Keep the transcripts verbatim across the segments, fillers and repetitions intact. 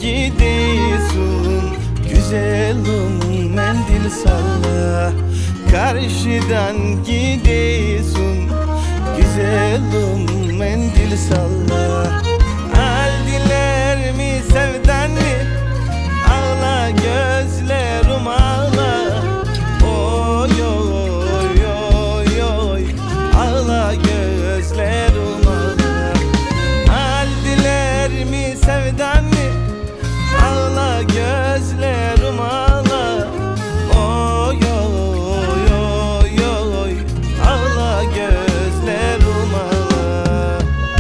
gidiyorsun güzelim, mendil salla. Karşıdan gidiyorsun güzelim, mendil salla. Aldiler mi sevdan mı? Ağla gözlerim ağla. Oy oy oy oy, ağla gözlerim ağla. Aldiler mi sevdan mı? Ağla gözlerim ağla. Oy oy oy oy, ağla gözlerim ağla.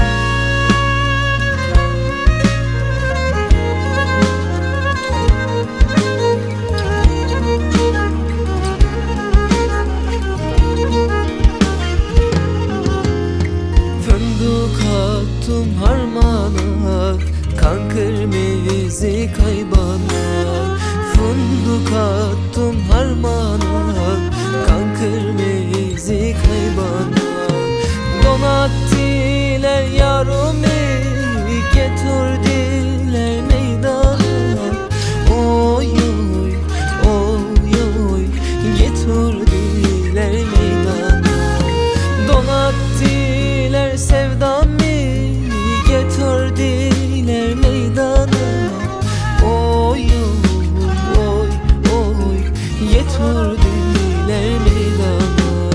Fındık attım harmana, kan kırmızı kaybana. Fındık attım harmana, kan kırmızı kaybana. Donattiler yarımı, getirdiler meydana. Oy oy oy oy, getirdiler meydana. Donattiler sevdamı, getirdiler meydana. Oy oy oy oy, getirdiler meydana.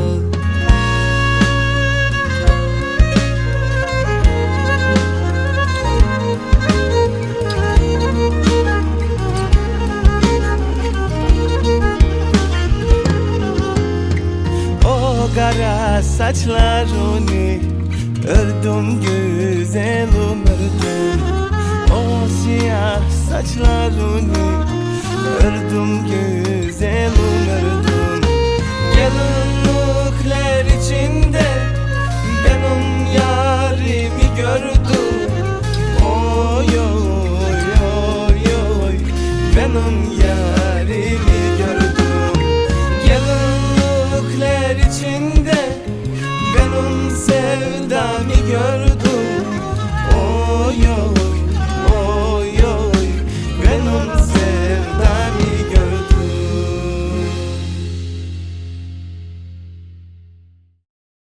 O kara saçlarını ördüm güzelim, ördüm. O siyah saçlarını ördüm güzelim, ördüm. Gelinlikler içinde benim yarimi gördüm. Oy oy oy oy, benim